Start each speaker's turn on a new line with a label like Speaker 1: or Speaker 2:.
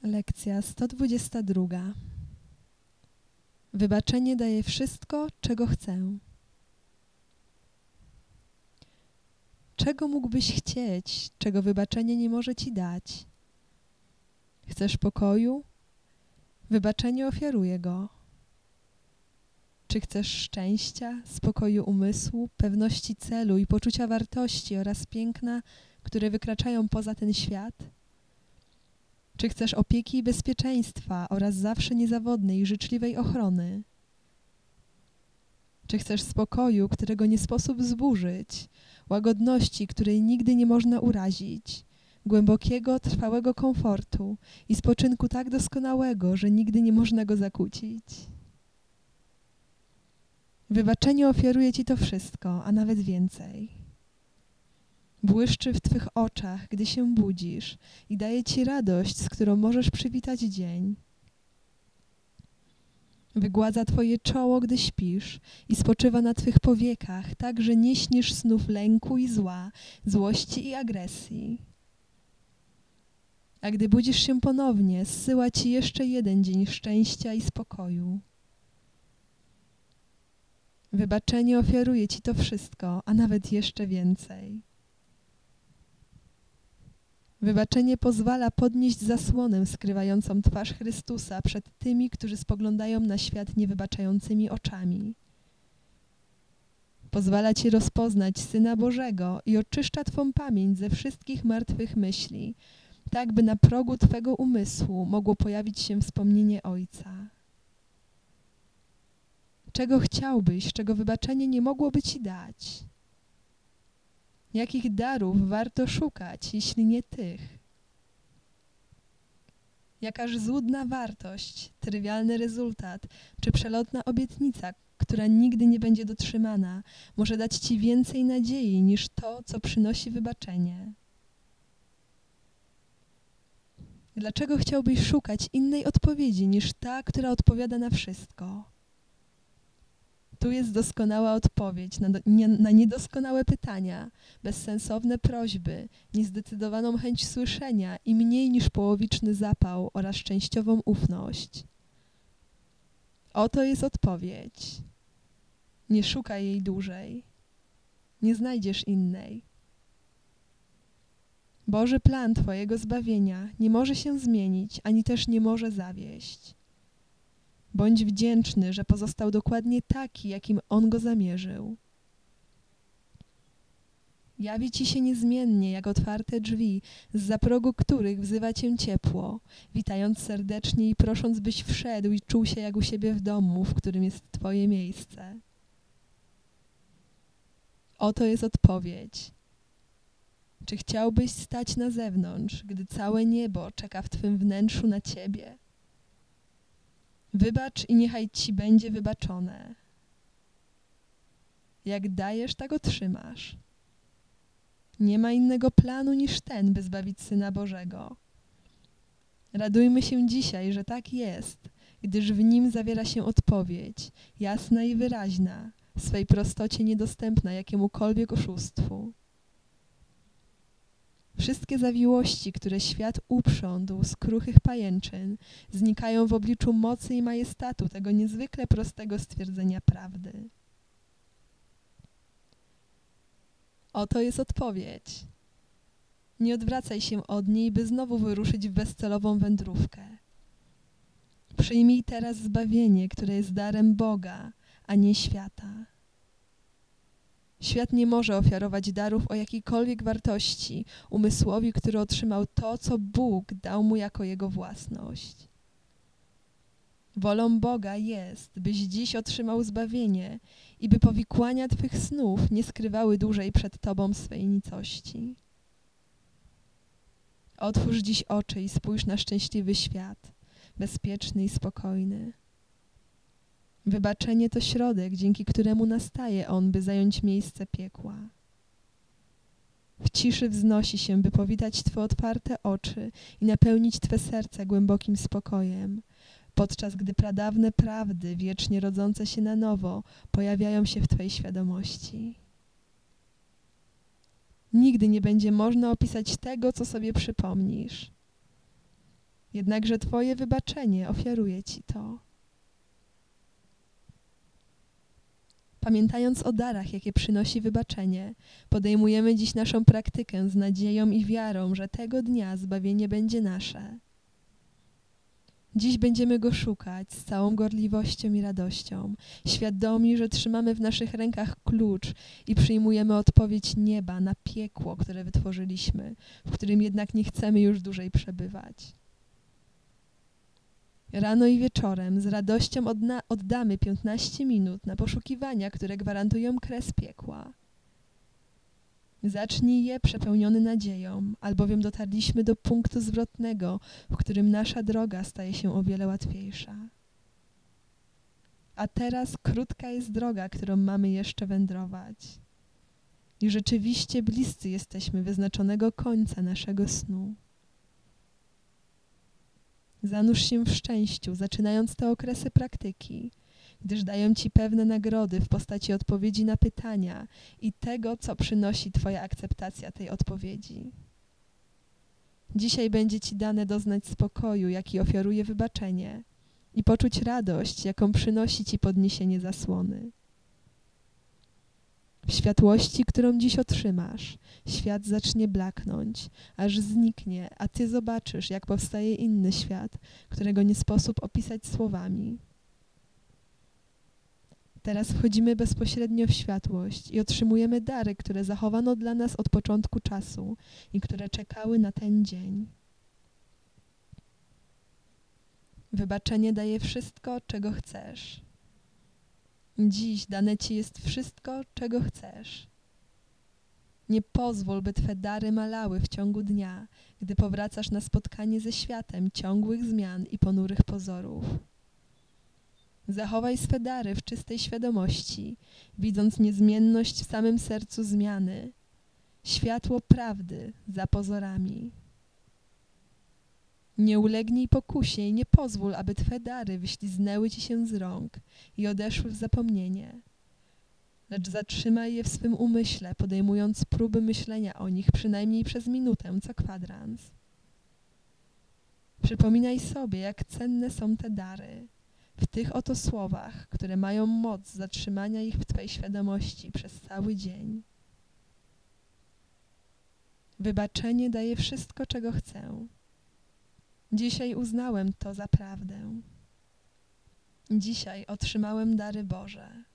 Speaker 1: Lekcja 122. Wybaczenie daje wszystko, czego chcę. Czego mógłbyś chcieć, czego wybaczenie nie może ci dać? Chcesz pokoju? Wybaczenie ofiaruje go. Czy chcesz szczęścia, spokoju umysłu, pewności celu i poczucia wartości oraz piękna, które wykraczają poza ten świat? Czy chcesz opieki i bezpieczeństwa oraz zawsze niezawodnej i życzliwej ochrony? Czy chcesz spokoju, którego nie sposób zburzyć, łagodności, której nigdy nie można urazić, głębokiego, trwałego komfortu i spoczynku tak doskonałego, że nigdy nie można go zakłócić? Wybaczenie ofiaruje ci to wszystko, a nawet więcej. Błyszczy w twych oczach, gdy się budzisz i daje ci radość, z którą możesz przywitać dzień. Wygładza twoje czoło, gdy śpisz i spoczywa na twych powiekach, tak, że nie śnisz snów lęku i zła, złości i agresji. A gdy budzisz się ponownie, zsyła ci jeszcze jeden dzień szczęścia i spokoju. Wybaczenie ofiaruje ci to wszystko, a nawet jeszcze więcej. Wybaczenie pozwala podnieść zasłonę skrywającą twarz Chrystusa przed tymi, którzy spoglądają na świat niewybaczającymi oczami. Pozwala ci rozpoznać Syna Bożego i oczyszcza twą pamięć ze wszystkich martwych myśli, tak by na progu twego umysłu mogło pojawić się wspomnienie Ojca. Czego chciałbyś, czego wybaczenie nie mogłoby ci dać? Jakich darów warto szukać, jeśli nie tych? Jakaż złudna wartość, trywialny rezultat, czy przelotna obietnica, która nigdy nie będzie dotrzymana, może dać ci więcej nadziei niż to, co przynosi wybaczenie? Dlaczego chciałbyś szukać innej odpowiedzi niż ta, która odpowiada na wszystko? Tu jest doskonała odpowiedź na niedoskonałe pytania, bezsensowne prośby, niezdecydowaną chęć słyszenia i mniej niż połowiczny zapał oraz częściową ufność. Oto jest odpowiedź. Nie szukaj jej dłużej. Nie znajdziesz innej. Boży plan twojego zbawienia nie może się zmienić, ani też nie może zawieść. Bądź wdzięczny, że pozostał dokładnie taki, jakim On go zamierzył. Jawi ci się niezmiennie, jak otwarte drzwi, zza progu których wzywa cię ciepło, witając serdecznie i prosząc, byś wszedł i czuł się jak u siebie w domu, w którym jest twoje miejsce. Oto jest odpowiedź. Czy chciałbyś stać na zewnątrz, gdy całe niebo czeka w twym wnętrzu na ciebie? Wybacz i niechaj ci będzie wybaczone. Jak dajesz, tak otrzymasz. Nie ma innego planu niż ten, by zbawić Syna Bożego. Radujmy się dzisiaj, że tak jest, gdyż w nim zawiera się odpowiedź, jasna i wyraźna, w swej prostocie niedostępna jakiemukolwiek oszustwu. Wszystkie zawiłości, które świat uprządł z kruchych pajęczyn, znikają w obliczu mocy i majestatu tego niezwykle prostego stwierdzenia prawdy. Oto jest odpowiedź. Nie odwracaj się od niej, by znowu wyruszyć w bezcelową wędrówkę. Przyjmij teraz zbawienie, które jest darem Boga, a nie świata. Świat nie może ofiarować darów o jakiejkolwiek wartości umysłowi, który otrzymał to, co Bóg dał mu jako jego własność. Wolą Boga jest, byś dziś otrzymał zbawienie i by powikłania twych snów nie skrywały dłużej przed tobą swej nicości. Otwórz dziś oczy i spójrz na szczęśliwy świat, bezpieczny i spokojny. Wybaczenie to środek, dzięki któremu nastaje on, by zająć miejsce piekła. W ciszy wznosi się, by powitać twe otwarte oczy i napełnić twe serce głębokim spokojem, podczas gdy pradawne prawdy, wiecznie rodzące się na nowo, pojawiają się w twej świadomości. Nigdy nie będzie można opisać tego, co sobie przypomnisz. Jednakże Twoje wybaczenie ofiaruje Ci to. Pamiętając o darach, jakie przynosi wybaczenie, podejmujemy dziś naszą praktykę z nadzieją i wiarą, że tego dnia zbawienie będzie nasze. Dziś będziemy Go szukać z całą gorliwością i radością, świadomi, że trzymamy w naszych rękach klucz i przyjmujemy odpowiedź nieba na piekło, które wytworzyliśmy, w którym jednak nie chcemy już dłużej przebywać. Rano i wieczorem z radością oddamy 15 minut na poszukiwania, które gwarantują kres piekła. Zacznij je przepełniony nadzieją, albowiem dotarliśmy do punktu zwrotnego, w którym nasza droga staje się o wiele łatwiejsza. A teraz krótka jest droga, którą mamy jeszcze wędrować. I rzeczywiście bliscy jesteśmy wyznaczonego końca naszego snu. Zanurz się w szczęściu, zaczynając te okresy praktyki, gdyż dają Ci pewne nagrody w postaci odpowiedzi na pytania i tego, co przynosi Twoja akceptacja tej odpowiedzi. Dzisiaj będzie Ci dane doznać spokoju, jaki ofiaruje wybaczenie, i poczuć radość, jaką przynosi Ci podniesienie zasłony. W światłości, którą dziś otrzymasz, świat zacznie blaknąć, aż zniknie, a Ty zobaczysz, jak powstaje inny świat, którego nie sposób opisać słowami. Teraz wchodzimy bezpośrednio w światłość i otrzymujemy dary, które zachowano dla nas od początku czasu i które czekały na ten dzień. Wybaczenie daje wszystko, czego chcesz. Dziś dane Ci jest wszystko, czego chcesz. Nie pozwól, by Twe dary malały w ciągu dnia, gdy powracasz na spotkanie ze światem ciągłych zmian i ponurych pozorów. Zachowaj swe dary w czystej świadomości, widząc niezmienność w samym sercu zmiany, światło prawdy za pozorami. Nie ulegnij pokusie i nie pozwól, aby Twe dary wyśliznęły Ci się z rąk i odeszły w zapomnienie. Lecz zatrzymaj je w swym umyśle, podejmując próby myślenia o nich przynajmniej przez minutę co kwadrans. Przypominaj sobie, jak cenne są te dary, w tych oto słowach, które mają moc zatrzymania ich w Twej świadomości przez cały dzień. Wybaczenie daje wszystko, czego chcę. Dzisiaj uznałem to za prawdę. Dzisiaj otrzymałem dary Boże.